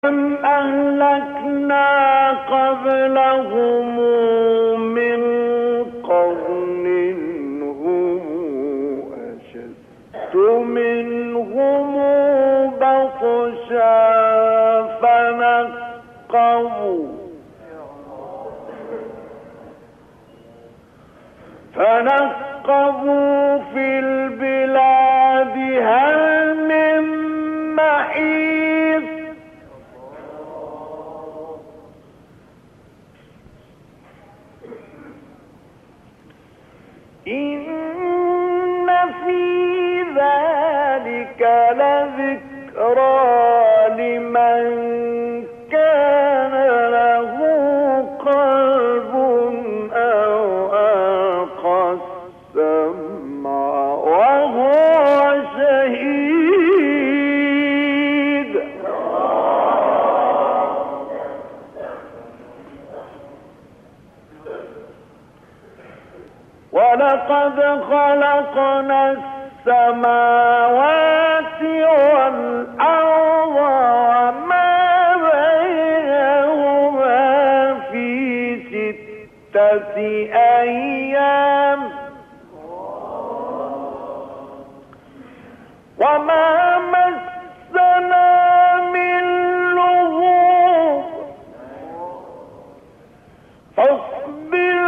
كم أهلكنا قبلهم من قرن هم أشد منهم بطشا فنقبوا في البلاد هل من محيص إن في ذلك لذكرى لمن كان له قلب أو ألقى السمع وهو شهيد. ولقد خلقنا السماوات والأرض وما بينهما في 6 أيام وما مسنا من لغوب فاصبر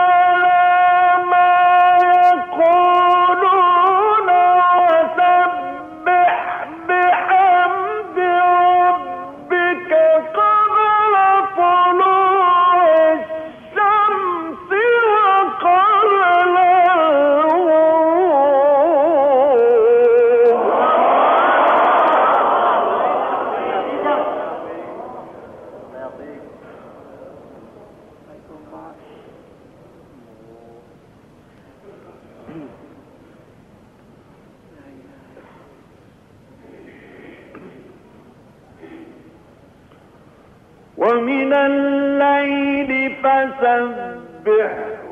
ومن الليل فسبحه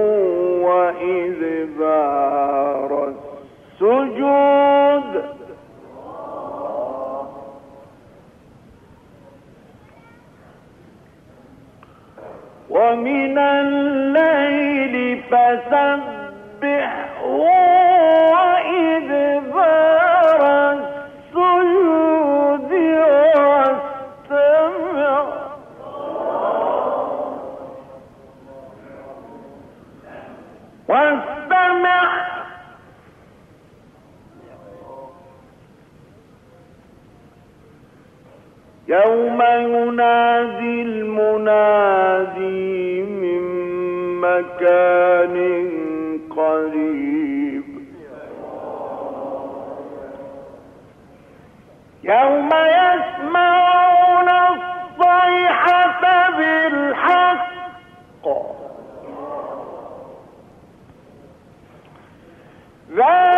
وإدبار السجود ومن الليل فسبحه وإدبار السجود واستمع يوم ينادي المنادي من مكان قريب يوم يسمعون الصيحة بالحق ذلك